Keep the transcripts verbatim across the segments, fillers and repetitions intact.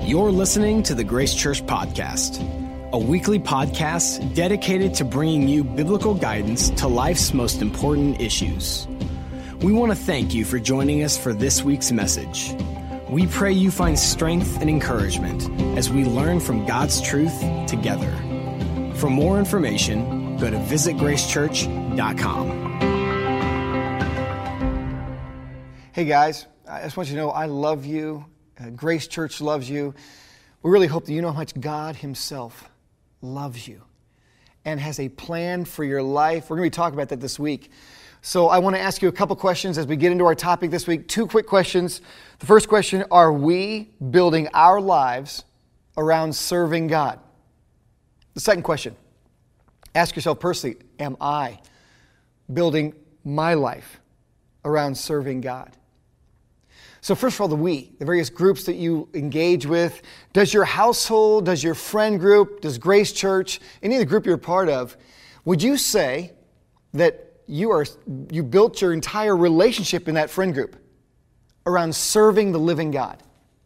You're listening to the Grace Church Podcast, a weekly podcast dedicated to bringing you biblical guidance to life's most important issues. We want to thank you for joining us for this week's message. We pray you find strength and encouragement as we learn from God's truth together. For more information, go to visit grace church dot com. Hey guys, I just want you to know I love you. Uh, Grace Church loves you. We really hope that you know how much God Himself loves you and has a plan for your life. We're going to be talking about that this week. So I want to ask you a couple questions as we get into our topic this week. Two quick questions. The first question, are we building our lives around serving God? The second question, ask yourself personally, am I building my life around serving God? So first of all, the we, the various groups that you engage with. Does your household, does your friend group, does Grace Church, any of the group you're a part of, would you say that you are you built your entire relationship in that friend group around serving the living God?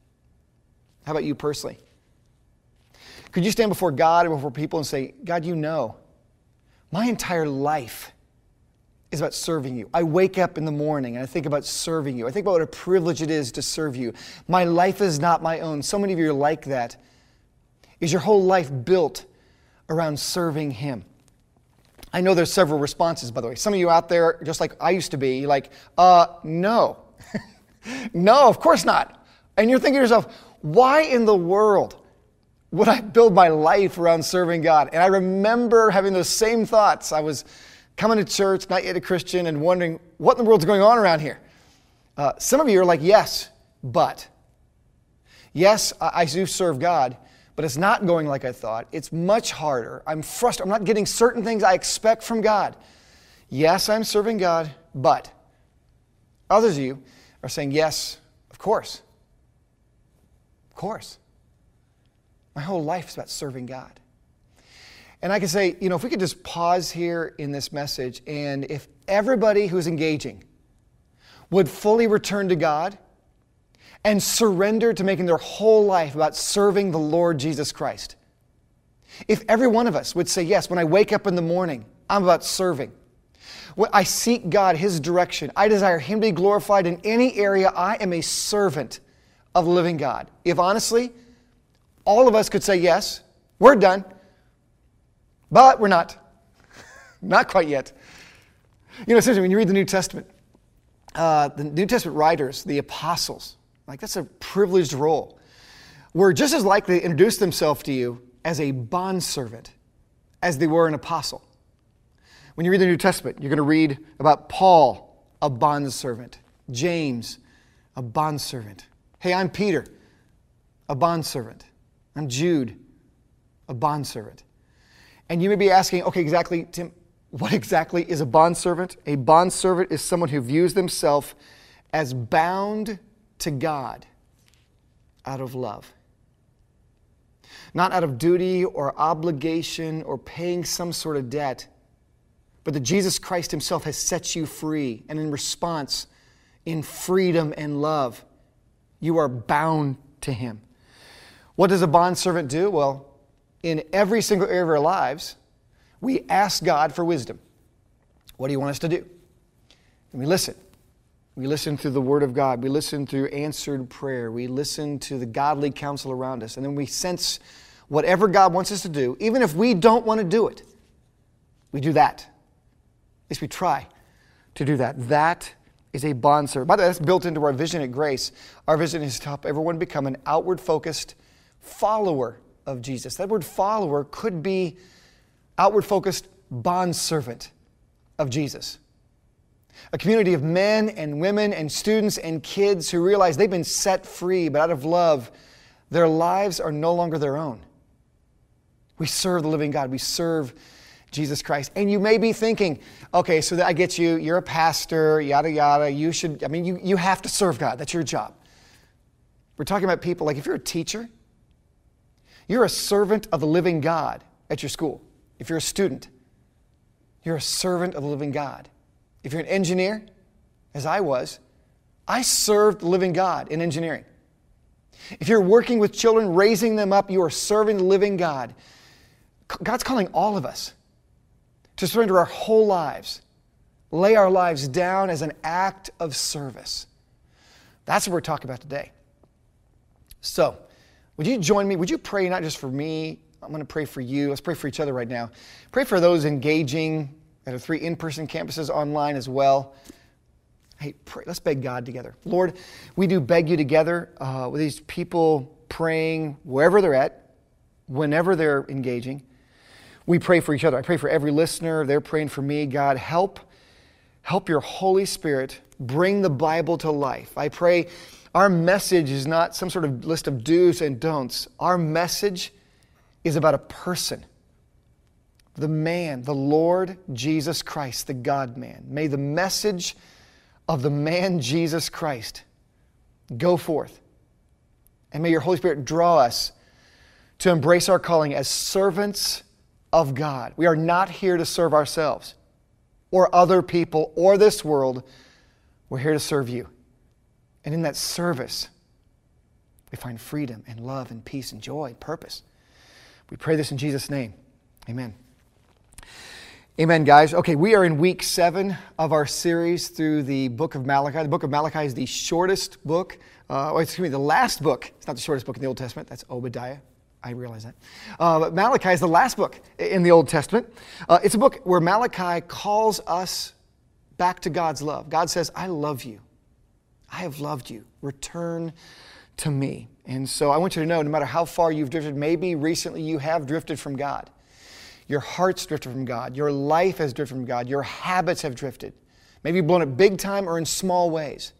How about you personally? Could you stand before God and before people and say, God, you know, my entire life is about serving you. I wake up in the morning and I think about serving you. I think about what a privilege it is to serve you. My life is not my own. So many of you are like that. Is your whole life built around serving Him? I know there's several responses, by the way. Some of you out there, just like I used to be, like, uh, no. No, of course not. And you're thinking to yourself, why in the world would I build my life around serving God? And I remember having those same thoughts. I was coming to church, not yet a Christian, and wondering what in the world's going on around here. Uh, some of you are like, yes, but. Yes, I, I do serve God, but it's not going like I thought. It's much harder. I'm frustrated. I'm not getting certain things I expect from God. Yes, I'm serving God, but. Others of you are saying, yes, of course. Of course. My whole life is about serving God. And I can say, you know, if we could just pause here in this message, and if everybody who's engaging would fully return to God and surrender to making their whole life about serving the Lord Jesus Christ. If every one of us would say, yes, when I wake up in the morning, I'm about serving. When I seek God, His direction, I desire Him to be glorified in any area. I am a servant of the living God. If honestly, all of us could say, yes, we're done. But we're not. Not quite yet. You know, essentially, when you read the New Testament, uh, the New Testament writers, the apostles, like that's a privileged role, were just as likely to introduce themselves to you as a bondservant as they were an apostle. When you read the New Testament, you're going to read about Paul, a bondservant, James, a bondservant. Hey, I'm Peter, a bondservant. I'm Jude, a bondservant. And you may be asking, okay, exactly, Tim, what exactly is a bondservant? A bondservant is someone who views themselves as bound to God out of love. Not out of duty or obligation or paying some sort of debt, but that Jesus Christ Himself has set you free. And in response, in freedom and love, you are bound to Him. What does a bondservant do? Well, in every single area of our lives, we ask God for wisdom. What do you want us to do? And we listen. We listen through the Word of God. We listen through answered prayer. We listen to the godly counsel around us. And then we sense whatever God wants us to do, even if we don't want to do it. We do that. At least we try to do that. That is a bondservant. By the way, that's built into our vision at Grace. Our vision is to help everyone become an outward-focused follower of Jesus. That word follower could be outward-focused bondservant of Jesus. A community of men and women and students and kids who realize they've been set free, but out of love, their lives are no longer their own. We serve the living God. We serve Jesus Christ. And you may be thinking, okay, so I get you. You're a pastor, yada, yada. You should, I mean, you, you have to serve God. That's your job. We're talking about people like if you're a teacher, you're a servant of the living God at your school. If you're a student, you're a servant of the living God. If you're an engineer, as I was, I served the living God in engineering. If you're working with children, raising them up, you are serving the living God. God's calling all of us to surrender our whole lives, lay our lives down as an act of service. That's what we're talking about today. So, would you join me? Would you pray not just for me? I'm going to pray for you. Let's pray for each other right now. Pray for those engaging at our three in-person campuses, online as well. Hey, pray. Let's beg God together. Lord, we do beg you together uh, with these people praying wherever they're at, whenever they're engaging. We pray for each other. I pray for every listener. They're praying for me. God, help, help your Holy Spirit bring the Bible to life. I pray our message is not some sort of list of do's and don'ts. Our message is about a person, the man, the Lord Jesus Christ, the God-man. May the message of the man Jesus Christ go forth. And may your Holy Spirit draw us to embrace our calling as servants of God. We are not here to serve ourselves or other people or this world. We're here to serve you. And in that service, we find freedom and love and peace and joy and purpose. We pray this in Jesus' name. Amen. Amen, guys. Okay, we are in week seven of our series through the book of Malachi. The book of Malachi is the shortest book. Uh, or excuse me, the last book. It's not the shortest book in the Old Testament. That's Obadiah. I realize that. Uh, but Malachi is the last book in the Old Testament. Uh, it's a book where Malachi calls us back to God's love. God says, I love you. I have loved you. Return to me. And so I want you to know, no matter how far you've drifted, maybe recently you have drifted from God. Your heart's drifted from God. Your life has drifted from God. Your habits have drifted. Maybe you've blown it big time or in small ways.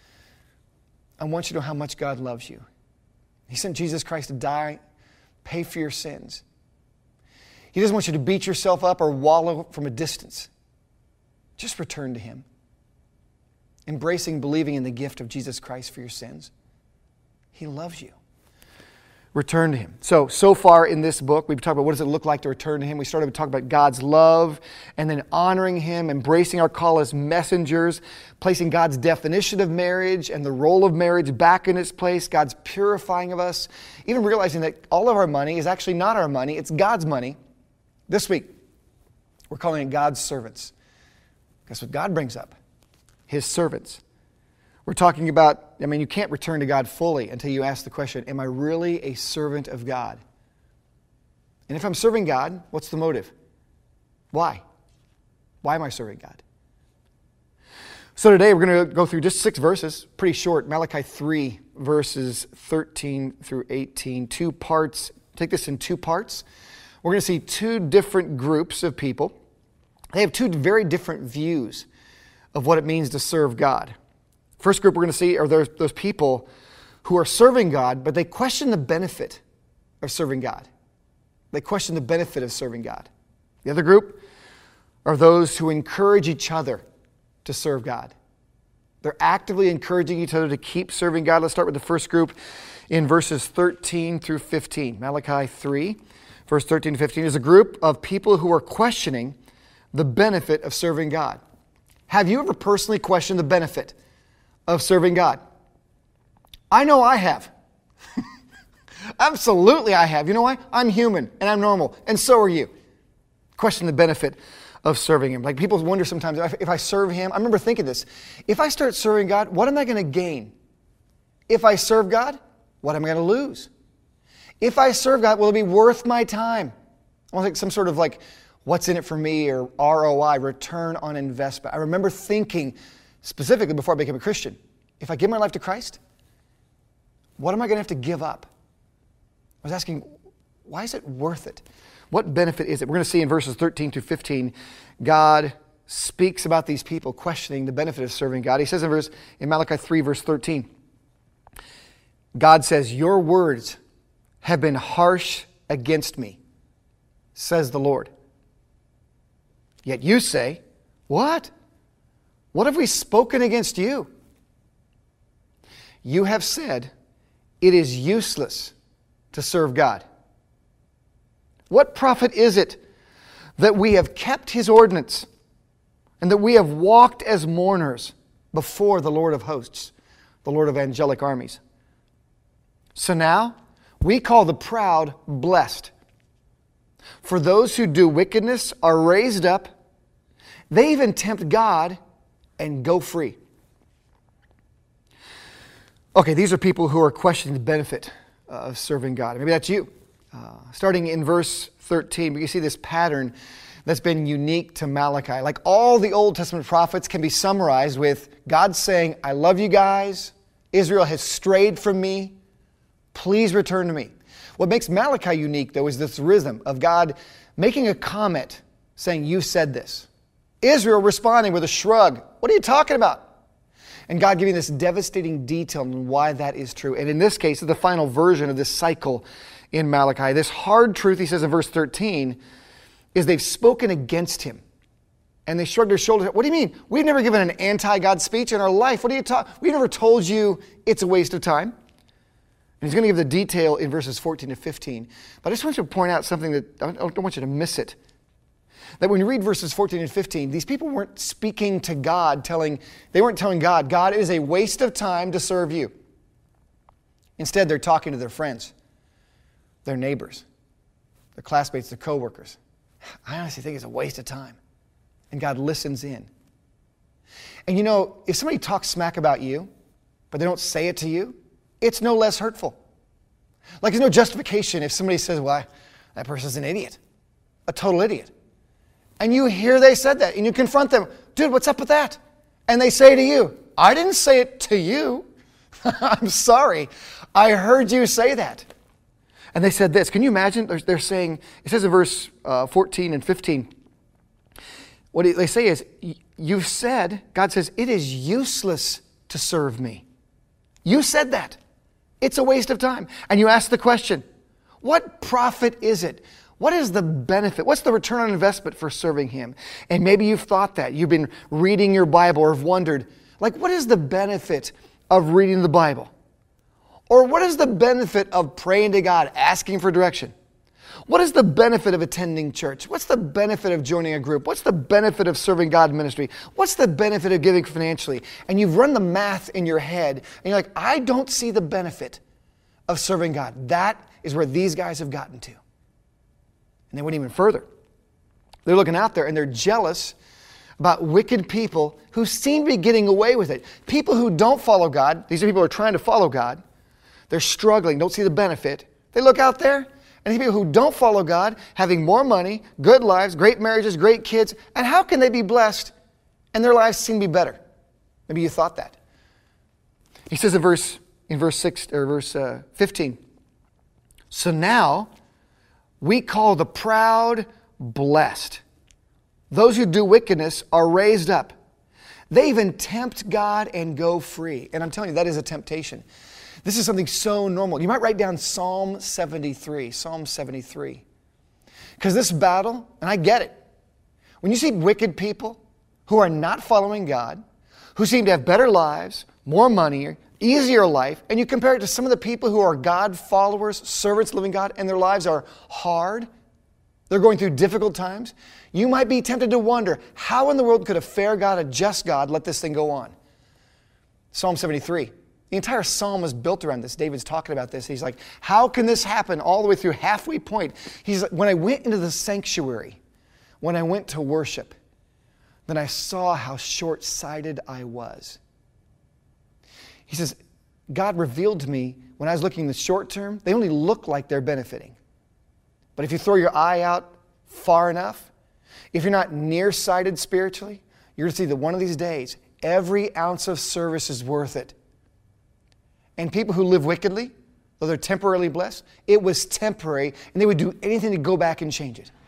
I want you to know how much God loves you. He sent Jesus Christ to die, pay for your sins. He doesn't want you to beat yourself up or wallow from a distance. Just return to Him. Embracing, believing in the gift of Jesus Christ for your sins. He loves you. Return to Him. So, so far in this book, we've talked about what does it look like to return to Him. We started to talk about God's love and then honoring Him, embracing our call as messengers, placing God's definition of marriage and the role of marriage back in its place, God's purifying of us, even realizing that all of our money is actually not our money, it's God's money. This week, we're calling it God's servants. That's what God brings up, His servants. We're talking about, I mean, you can't return to God fully until you ask the question, am I really a servant of God? And if I'm serving God, what's the motive? Why? Why am I serving God? So today we're going to go through just six verses, pretty short, Malachi three, verses thirteen through eighteen, two parts. Take this in two parts. We're going to see two different groups of people. They have two very different views of what it means to serve God. First group we're going to see are those, those people who are serving God, but they question the benefit of serving God. They question the benefit of serving God. The other group are those who encourage each other to serve God. They're actively encouraging each other to keep serving God. Let's start with the first group in verses thirteen through fifteen. Malachi three, verse thirteen to fifteen is a group of people who are questioning the benefit of serving God. Have you ever personally questioned the benefit of serving God? I know I have. Absolutely I have. You know why? I'm human and I'm normal, and so are you. Question the benefit of serving Him. Like people wonder sometimes, if I, if I serve Him, I remember thinking this, if I start serving God, what am I going to gain? If I serve God, what am I going to lose? If I serve God, will it be worth my time? I want like some sort of like, what's in it for me, or R O I, return on investment. I remember thinking, specifically before I became a Christian, if I give my life to Christ, what am I going to have to give up? I was asking, why is it worth it? What benefit is it? We're going to see in verses thirteen to fifteen, God speaks about these people questioning the benefit of serving God. He says in verse in Malachi three, verse thirteen, God says, your words have been harsh against me, says the Lord. Yet you say, what? What have we spoken against you? You have said, it is useless to serve God. What profit is it that we have kept His ordinance and that we have walked as mourners before the Lord of hosts, the Lord of angelic armies? So now we call the proud blessed. For those who do wickedness are raised up. They even tempt God and go free. Okay, these are people who are questioning the benefit of serving God. Maybe that's you. Uh, starting in verse thirteen, you see this pattern that's been unique to Malachi. Like all the Old Testament prophets can be summarized with God saying, I love you guys. Israel has strayed from me. Please return to me. What makes Malachi unique, though, is this rhythm of God making a comment saying, you said this. Israel responding with a shrug. What are you talking about? And God giving this devastating detail on why that is true. And in this case, the final version of this cycle in Malachi. This hard truth, he says in verse thirteen, is they've spoken against him. And they shrugged their shoulders. What do you mean? We've never given an anti-God speech in our life. What are you talking? We've never told you it's a waste of time. And he's going to give the detail in verses fourteen to fifteen. But I just want you to point out something that I don't want you to miss it. That when you read verses fourteen and fifteen, these people weren't speaking to God, telling, they weren't telling God, God, it is a waste of time to serve you. Instead, they're talking to their friends, their neighbors, their classmates, their coworkers. I honestly think it's a waste of time. And God listens in. And you know, if somebody talks smack about you, but they don't say it to you, it's no less hurtful. Like there's no justification if somebody says, well, that person's an idiot, a total idiot. And you hear they said that, and you confront them, dude, what's up with that? And they say to you, I didn't say it to you. I'm sorry. I heard you say that. And they said this. Can you imagine? They're, they're saying, it says in verse uh, fourteen and fifteen, what they say is, you've said, God says, it is useless to serve me. You said that. It's a waste of time. And you ask the question, what profit is it? What is the benefit? What's the return on investment for serving him? And maybe you've thought that. You've been reading your Bible or have wondered, like, what is the benefit of reading the Bible? Or what is the benefit of praying to God, asking for direction? What is the benefit of attending church? What's the benefit of joining a group? What's the benefit of serving God in ministry? What's the benefit of giving financially? And you've run the math in your head, and you're like, I don't see the benefit of serving God. That is where these guys have gotten to. And they went even further. They're looking out there and they're jealous about wicked people who seem to be getting away with it. People who don't follow God. These are people who are trying to follow God. They're struggling, don't see the benefit. They look out there and these people who don't follow God, having more money, good lives, great marriages, great kids. And how can they be blessed and their lives seem to be better? Maybe you thought that. He says in verse in verse six or verse uh, fifteen. So now we call the proud blessed. Those who do wickedness are raised up. They even tempt God and go free. And I'm telling you, that is a temptation. This is something so normal. You might write down Psalm seventy-three. Psalm seventy-three. Because this battle, and I get it, when you see wicked people who are not following God, who seem to have better lives, more money, easier life, and you compare it to some of the people who are God followers, servants living God, and their lives are hard, they're going through difficult times, you might be tempted to wonder, how in the world could a fair God, a just God, let this thing go on? Psalm seventy-three. The entire psalm is built around this. David's talking about this. He's like, how can this happen all the way through halfway point? He's like, when I went into the sanctuary, when I went to worship, then I saw how short-sighted I was. He says, God revealed to me when I was looking in the short term, they only look like they're benefiting. But if you throw your eye out far enough, if you're not nearsighted spiritually, you're going to see that one of these days, every ounce of service is worth it. And people who live wickedly, though they're temporarily blessed, it was temporary, and they would do anything to go back and change it.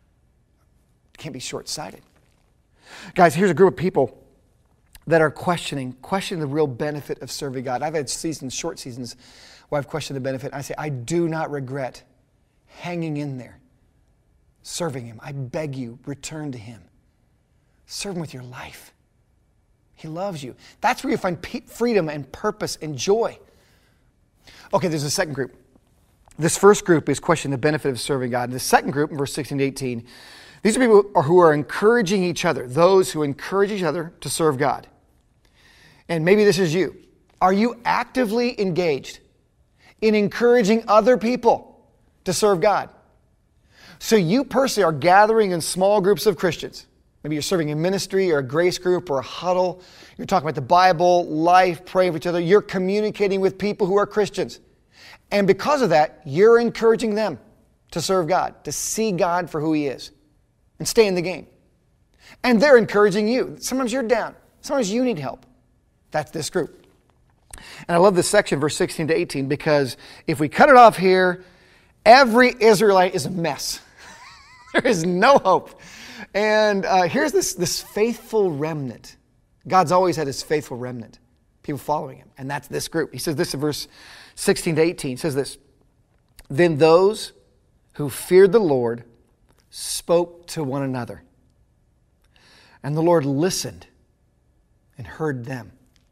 You can't be short-sighted. Guys, here's a group of people that are questioning, questioning the real benefit of serving God. I've had seasons, short seasons, where I've questioned the benefit. I say, I do not regret hanging in there, serving Him. I beg you, return to Him. Serve Him with your life. He loves you. That's where you find freedom and purpose and joy. Okay, there's a second group. This first group is questioning the benefit of serving God. The second group, in verse sixteen to eighteen, these are people who are encouraging each other, those who encourage each other to serve God. And maybe this is you. Are you actively engaged in encouraging other people to serve God. So you personally are gathering in small groups of Christians. Maybe you're serving in ministry or a grace group or a huddle. You're talking about the Bible, life, praying for each other. You're communicating with people who are Christians. And because of that, you're encouraging them to serve God, to see God for who He is, and stay in the game. And they're encouraging you. Sometimes you're down. Sometimes you need help. That's this group. And I love this section, verse sixteen to eighteen, because if we cut it off here, every Israelite is a mess. There is no hope. And uh, here's this, this faithful remnant. God's always had His faithful remnant, people following Him. And that's this group. He says this in verse sixteen to eighteen. He says this, "Then those who feared the Lord spoke to one another. And the Lord listened and heard them.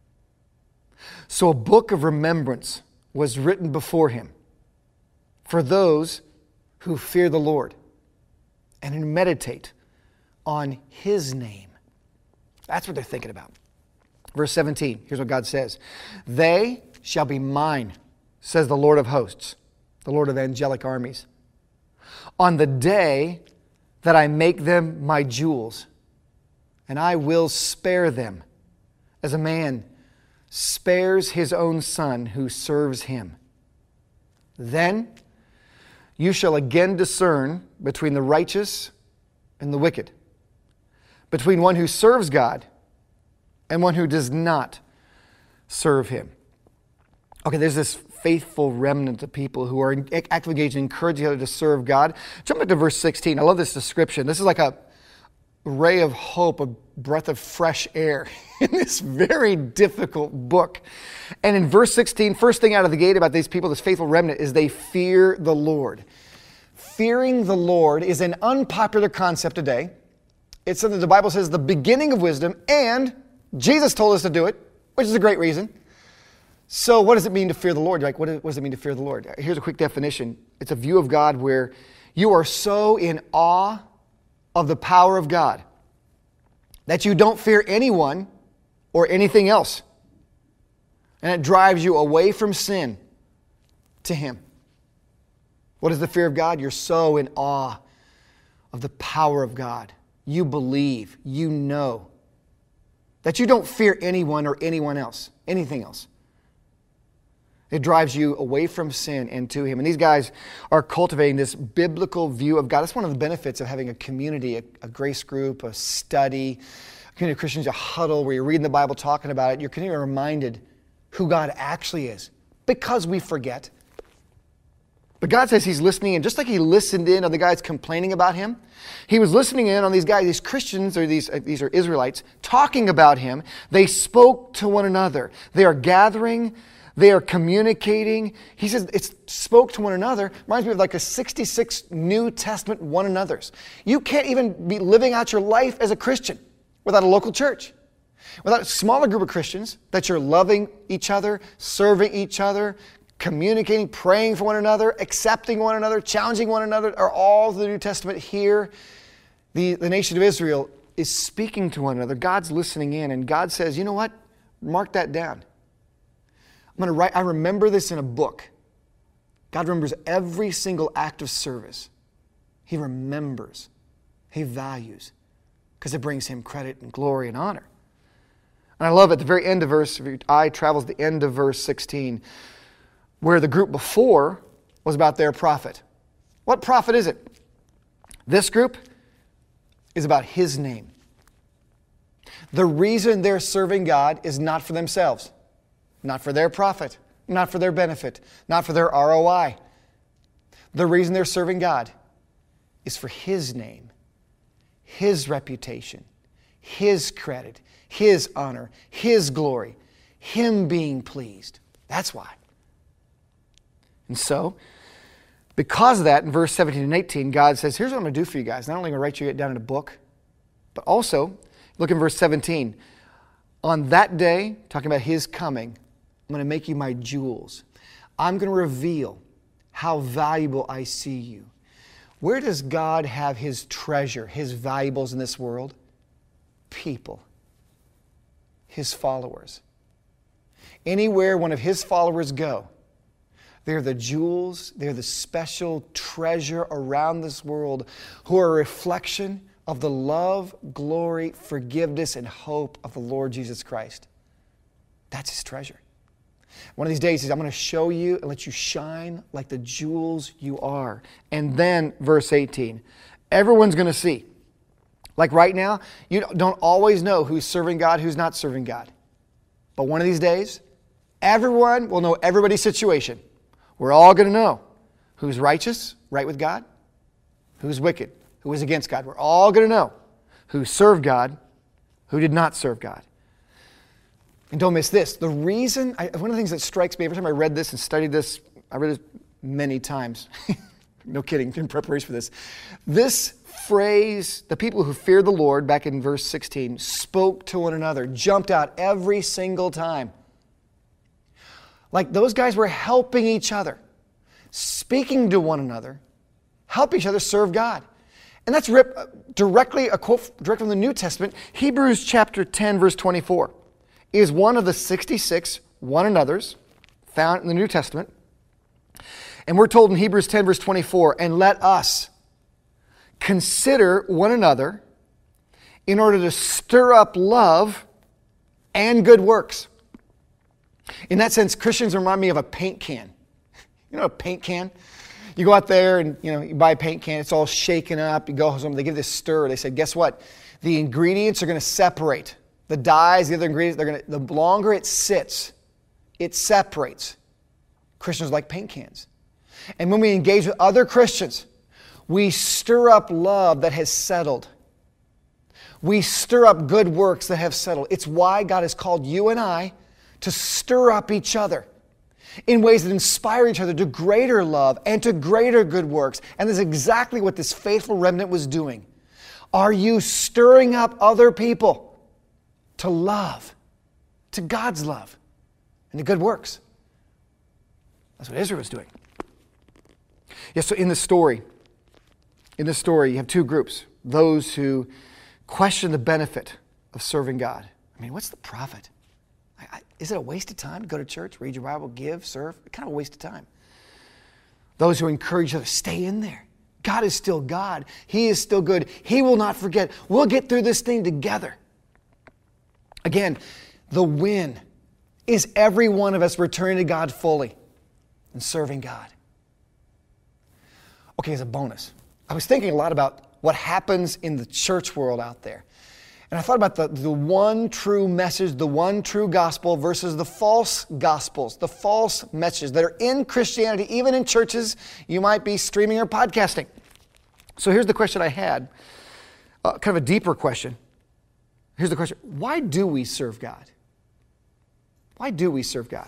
So a book of remembrance was written before Him for those who fear the Lord and who meditate on His name." That's what they're thinking about. Verse seventeen, here's what God says. "They shall be mine, says the Lord of hosts, the Lord of angelic armies, on the day that I make them my jewels, and I will spare them as a man spares his own son who serves him. Then you shall again discern between the righteous and the wicked, between one who serves God and one who does not serve Him." Okay, there's this faithful remnant of people who are actively engaged in encouraging others to serve God. Jump into verse sixteen. I love this description. This is like a ray of hope, a breath of fresh air in this very difficult book. And in verse sixteen, first thing out of the gate about these people, this faithful remnant, is they fear the Lord. Fearing the Lord is an unpopular concept today. It's something the Bible says is the beginning of wisdom, and Jesus told us to do it, which is a great reason. So what does it mean to fear the Lord? You're like, what does it mean to fear the Lord? Here's a quick definition. It's a view of God where you are so in awe of the power of God that you don't fear anyone or anything else. And it drives you away from sin to Him. What is the fear of God? You're so in awe of the power of God. You believe, you know, that you don't fear anyone or anyone else, anything else. It drives you away from sin and to Him. And these guys are cultivating this biblical view of God. That's one of the benefits of having a community, a, a grace group, a study, a community of Christians, a huddle where you're reading the Bible, talking about it. You're continually reminded who God actually is, because we forget. But God says He's listening in, just like He listened in on the guys complaining about Him. He was listening in on these guys, these Christians, or these, uh, these are Israelites, talking about Him. They spoke to one another. They are gathering. They are communicating. He says it spoke to one another. Reminds me of like a sixty-six New Testament one another's. You can't even be living out your life as a Christian without a local church, without a smaller group of Christians that you're loving each other, serving each other, communicating, praying for one another, accepting one another, challenging one another, are all the New Testament here. The, the nation of Israel is speaking to one another. God's listening in, and God says, you know what? Mark that down. I'm going to write, I remember this in a book. God remembers every single act of service. He remembers. He values. Because it brings Him credit and glory and honor. And I love at the very end of verse, if your eye travels to the end of verse sixteen, where the group before was about their prophet. What prophet is it? This group is about His name. The reason they're serving God is not for themselves, not for their profit, not for their benefit, not for their R O I. The reason they're serving God is for His name, His reputation, His credit, His honor, His glory, Him being pleased. That's why. And so, because of that, in verse seventeen and eighteen, God says, here's what I'm going to do for you guys. Not only am I going to write you down in a book, but also, look in verse seventeen. On that day, talking about His coming, I'm going to make you my jewels. I'm going to reveal how valuable I see you. Where does God have His treasure, His valuables in this world? People. His followers. Anywhere one of His followers go, They're the jewels, they're the special treasure around this world who are a reflection of the love, glory, forgiveness, and hope of the Lord Jesus Christ. That's His treasure. One of these days, He says, I'm going to show you and let you shine like the jewels you are. And then, verse eighteen, everyone's going to see. Like right now, you don't always know who's serving God, who's not serving God. But one of these days, everyone will know everybody's situation. We're all going to know who's righteous, right with God, who's wicked, who is against God. We're all going to know who served God, who did not serve God. And don't miss this. The reason, I, one of the things that strikes me every time I read this and studied this, I read it many times. No kidding, in preparation for this. This phrase, the people who feared the Lord, back in verse sixteen, spoke to one another, jumped out every single time. Like those guys were helping each other, speaking to one another, help each other serve God. And that's rip, directly a quote direct from the New Testament. Hebrews chapter ten, verse twenty-four is one of the sixty-six one another's found in the New Testament. And we're told in Hebrews ten, verse twenty-four, and let us consider one another in order to stir up love and good works. In that sense, Christians remind me of a paint can. You know a paint can? You go out there and you know you buy a paint can, it's all shaken up, you go home, they give this stir, they say, guess what? The ingredients are going to separate. The dyes, the other ingredients, they're going to, the longer it sits, it separates. Christians are like paint cans. And when we engage with other Christians, we stir up love that has settled. We stir up good works that have settled. It's why God has called you and I to stir up each other in ways that inspire each other to greater love and to greater good works. And that's exactly what this faithful remnant was doing. Are you stirring up other people to love, to God's love, and to good works? That's what Israel was doing. Yes, so in the story, in this story, you have two groups. Those who question the benefit of serving God. I mean, what's the profit? I, I, is it a waste of time to go to church, read your Bible, give, serve? Kind of a waste of time. Those who encourage each other, stay in there. God is still God. He is still good. He will not forget. We'll get through this thing together. Again, the win is every one of us returning to God fully and serving God. Okay, as a bonus, I was thinking a lot about what happens in the church world out there. And I thought about the, the one true message, the one true gospel versus the false gospels, the false messages that are in Christianity, even in churches you might be streaming or podcasting. So here's the question I had, uh, kind of a deeper question. Here's the question. Why do we serve God? Why do we serve God?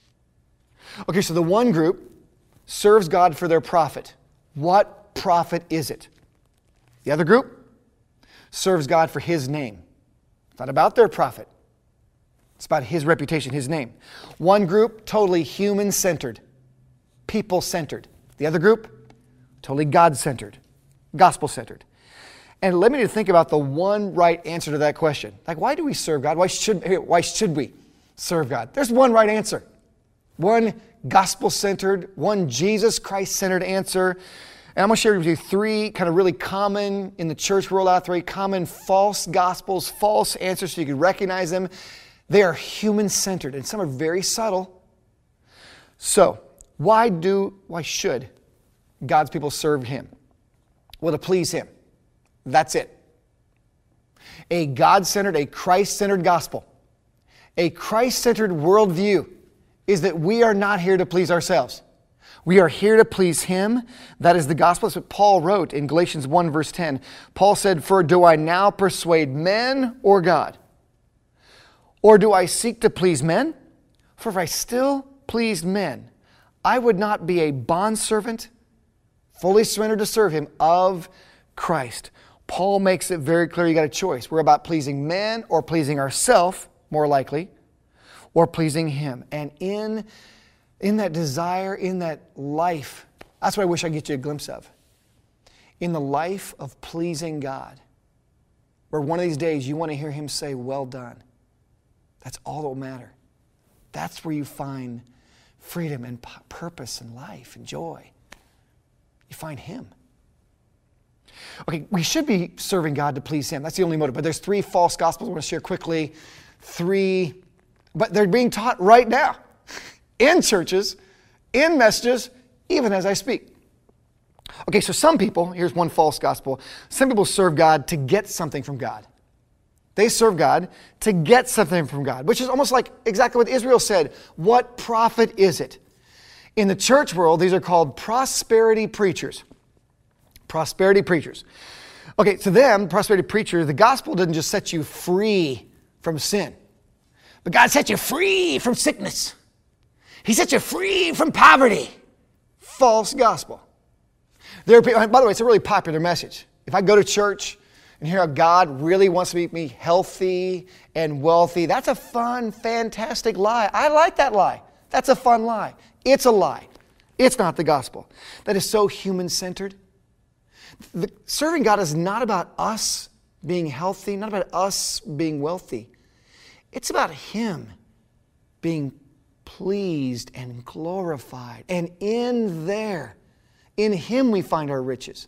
Okay, so the one group serves God for their profit. What profit is it? The other group serves God for His name. It's not about their profit. It's about His reputation, His name. One group, totally human-centered, people-centered. The other group, totally God-centered, gospel-centered. And let me think about the one right answer to that question. Like, why do we serve God? Why should, why should we serve God? There's one right answer. One gospel-centered, one Jesus Christ-centered answer. And I'm going to share with you three kind of really common, in the church world out there, common false gospels, false answers so you can recognize them. They are human-centered, and some are very subtle. So, why do, why should God's people serve Him? Well, to please Him. That's it. A God-centered, a Christ-centered gospel, a Christ-centered worldview is that we are not here to please ourselves. We are here to please Him. That is the gospel. That's what Paul wrote in Galatians one verse ten. Paul said, "For do I now persuade men or God? Or do I seek to please men? For if I still pleased men, I would not be a bondservant, fully surrendered to serve Him, of Christ." Paul makes it very clear you got a choice. We're about pleasing men or pleasing ourselves, more likely, or pleasing Him. And in, in that desire, in that life, that's what I wish I could get you a glimpse of. In the life of pleasing God, where one of these days you want to hear Him say, "Well done." That's all that will matter. That's where you find freedom and p- purpose and life and joy. You find Him. Okay, we should be serving God to please Him. That's the only motive. But there's three false gospels I want to share quickly. Three, but they're being taught right now in churches, in messages, even as I speak. Okay, so some people, here's one false gospel. Some people serve God to get something from God. They serve God to get something from God, which is almost like exactly what Israel said. What profit is it? In the church world, these are called prosperity preachers. Prosperity preachers. Okay, to them, prosperity preacher, the gospel doesn't just set you free from sin, but God set you free from sickness. He set you free from poverty. False gospel. There are people, by the way, it's a really popular message. If I go to church and hear how God really wants to make me healthy and wealthy, that's a fun, fantastic lie. I like that lie. That's a fun lie. It's a lie. It's not the gospel. That is so human-centered. The, serving God is not about us being healthy, not about us being wealthy. It's about Him being pleased and glorified. And in there, in Him we find our riches.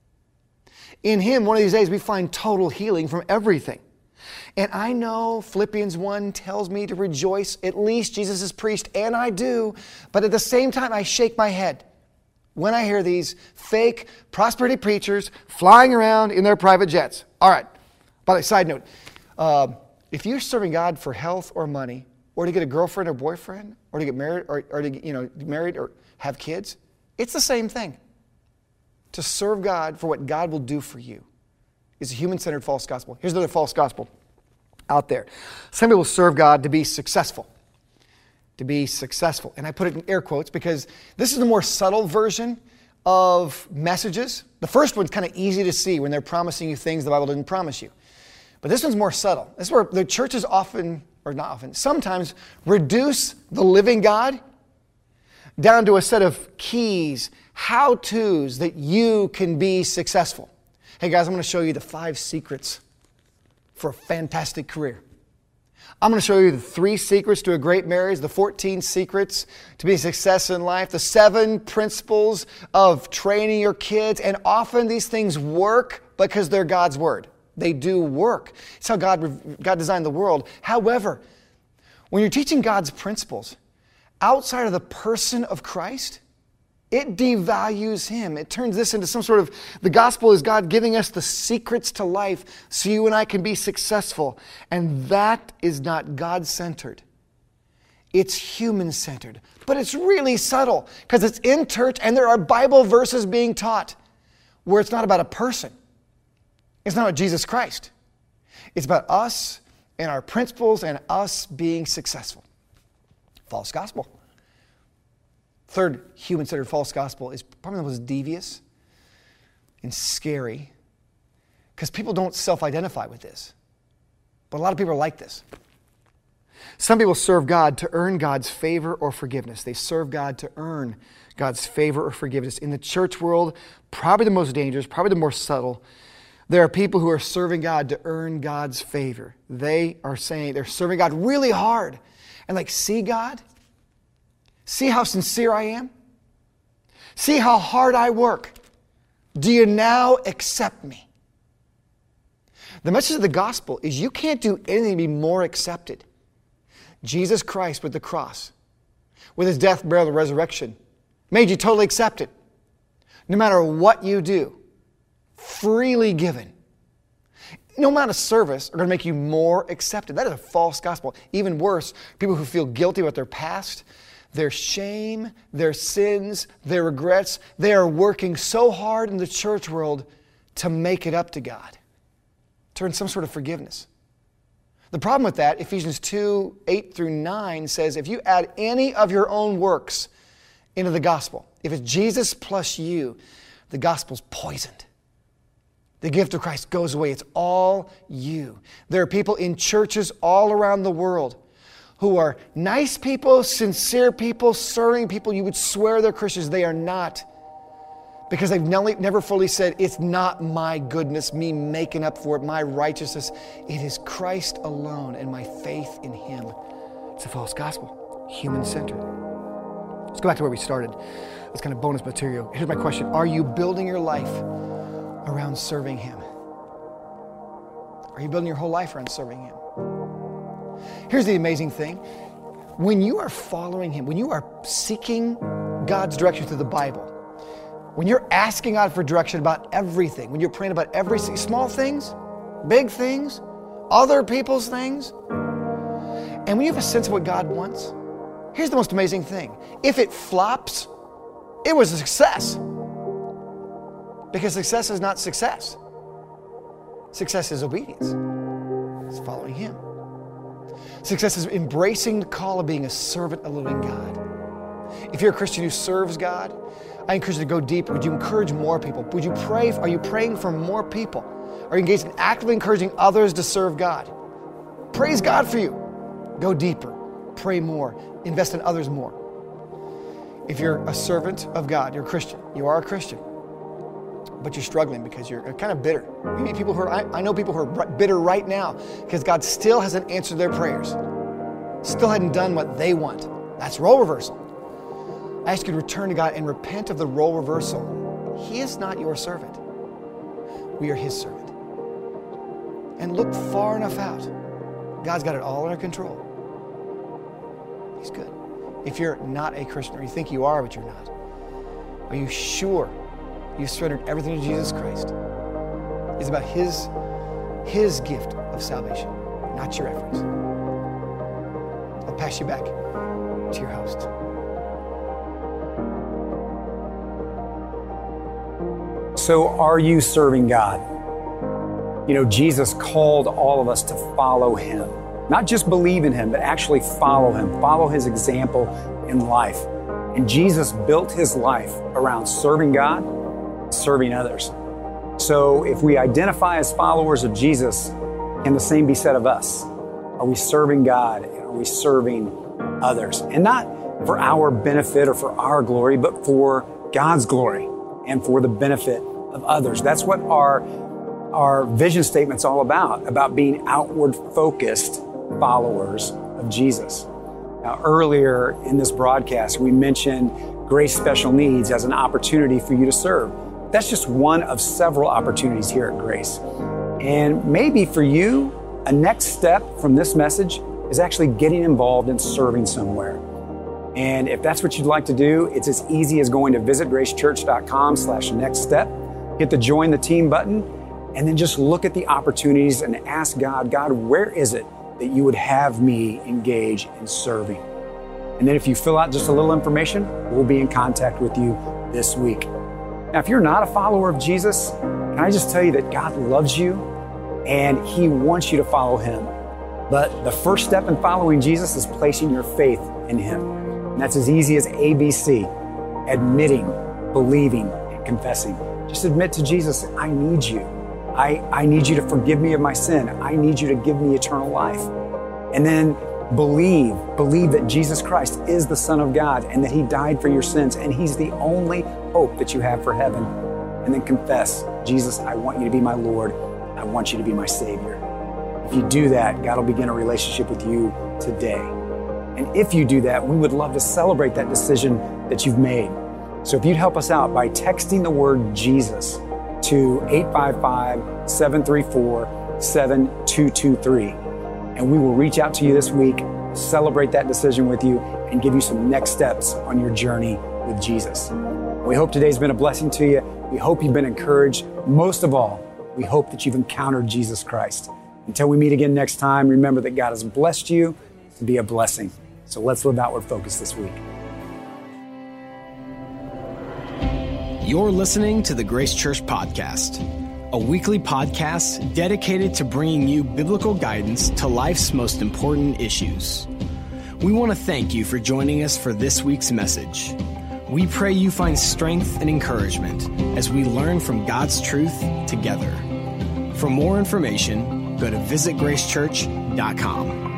In Him, one of these days, we find total healing from everything. And I know Philippians one tells me to rejoice, at least Jesus is preached, and I do. But at the same time, I shake my head when I hear these fake prosperity preachers flying around in their private jets. All right, by the way, side note, uh, if you're serving God for health or money, or to get a girlfriend or boyfriend, or to get married, or, or to get, you know, married or have kids, it's the same thing. To serve God for what God will do for you is a human-centered false gospel. Here's another false gospel out there. Some people serve God to be successful. To be successful. And I put it in air quotes because this is the more subtle version of messages. The first one's kind of easy to see when they're promising you things the Bible didn't promise you. But this one's more subtle. This is where the churches often, or not often, sometimes reduce the living God down to a set of keys, how-tos that you can be successful. Hey guys, I'm going to show you the five secrets for a fantastic career. I'm going to show you the three secrets to a great marriage, the fourteen secrets to be a success in life, the seven principles of training your kids, and often these things work because they're God's Word. They do work. It's how God, God designed the world. However, when you're teaching God's principles outside of the person of Christ, it devalues Him. It turns this into some sort of, the gospel is God giving us the secrets to life so you and I can be successful. And that is not God-centered. It's human-centered. But it's really subtle because it's in church and there are Bible verses being taught where it's not about a person. It's not about Jesus Christ. It's about us and our principles and us being successful. False gospel. Third human-centered false gospel is probably the most devious and scary because people don't self-identify with this. But a lot of people are like this. Some people serve God to earn God's favor or forgiveness. They serve God to earn God's favor or forgiveness. In the church world, probably the most dangerous, probably the more subtle, there are people who are serving God to earn God's favor. They are saying they're serving God really hard. And like, see God? See how sincere I am? See how hard I work? Do you now accept me? The message of the gospel is you can't do anything to be more accepted. Jesus Christ with the cross, with His death, burial, and resurrection, made you totally accepted. No matter what you do, freely given. No amount of service are going to make you more accepted. That is a false gospel. Even worse, people who feel guilty about their past, their shame, their sins, their regrets, they are working so hard in the church world to make it up to God, to earn some sort of forgiveness. The problem with that, Ephesians two, eight through nine says, if you add any of your own works into the gospel, if it's Jesus plus you, the gospel's poisoned. The gift of Christ goes away. It's all you. There are people in churches all around the world who are nice people, sincere people, serving people. You would swear they're Christians. They are not. Because they've never fully said, it's not my goodness, me making up for it, my righteousness. It is Christ alone and my faith in Him. It's a false gospel, human-centered. Let's go back to where we started. That's kind of bonus material. Here's my question. Are you building your life around serving Him? Are you building your whole life around serving Him? Here's the amazing thing. When you are following Him, when you are seeking God's direction through the Bible, when you're asking God for direction about everything, when you're praying about every small things, big things, other people's things, and when you have a sense of what God wants, here's the most amazing thing. If it flops, it was a success. Because success is not success. Success is obedience. It's following Him. Success is embracing the call of being a servant of the living God. If you're a Christian who serves God, I encourage you to go deeper. Would you encourage more people? Would you pray? Are you praying for more people? Are you engaged in actively encouraging others to serve God? Praise God for you. Go deeper. Pray more. Invest in others more. If you're a servant of God, you're a Christian. You are a Christian. But you're struggling because you're kind of bitter. You meet people who are, I, I know people who are bitter right now because God still hasn't answered their prayers. Still hadn't done what they want. That's role reversal. I ask you to return to God and repent of the role reversal. He is not your servant. We are His servant. And look far enough out. God's got it all under control. He's good. If you're not a Christian, or you think you are, but you're not, are you sure you've surrendered everything to Jesus Christ? It's about His, His gift of salvation, not your efforts. I'll pass you back to your host. So are you serving God? You know, Jesus called all of us to follow Him. Not just believe in Him, but actually follow Him. Follow His example in life. And Jesus built His life around serving God, serving others. So if we identify as followers of Jesus, can the same be said of us? Are we serving God? Are we serving others? And not for our benefit or for our glory, but for God's glory and for the benefit of others. That's what our, our vision statement's all about, about being outward focused followers of Jesus. Now, earlier in this broadcast, we mentioned Grace Special Needs as an opportunity for you to serve. That's just one of several opportunities here at Grace. And maybe for you, a next step from this message is actually getting involved in serving somewhere. And if that's what you'd like to do, it's as easy as going to visitgracechurch.com slash next step, hit the join the team button, and then just look at the opportunities and ask God, God, where is it that you would have me engage in serving? And then if you fill out just a little information, we'll be in contact with you this week. Now, if you're not a follower of Jesus, can I just tell you that God loves you and He wants you to follow Him. But the first step in following Jesus is placing your faith in Him. And that's as easy as A B C, admitting, believing, and confessing. Just admit to Jesus, I need you. I, I need you to forgive me of my sin. I need you to give me eternal life. And then believe, believe that Jesus Christ is the Son of God and that He died for your sins and He's the only hope that you have for heaven. And then confess, Jesus, I want you to be my Lord. I want you to be my Savior. If you do that, God will begin a relationship with you today. And if you do that, we would love to celebrate that decision that you've made. So if you'd help us out by texting the word Jesus to eight five five, seven three four, seven two two three. And we will reach out to you this week, celebrate that decision with you, and give you some next steps on your journey with Jesus. We hope today's been a blessing to you. We hope you've been encouraged. Most of all, we hope that you've encountered Jesus Christ. Until we meet again next time, remember that God has blessed you to be a blessing. So let's live outward focus this week. You're listening to the Grace Church Podcast, a weekly podcast dedicated to bringing you biblical guidance to life's most important issues. We want to thank you for joining us for this week's message. We pray you find strength and encouragement as we learn from God's truth together. For more information, go to visit grace church dot com.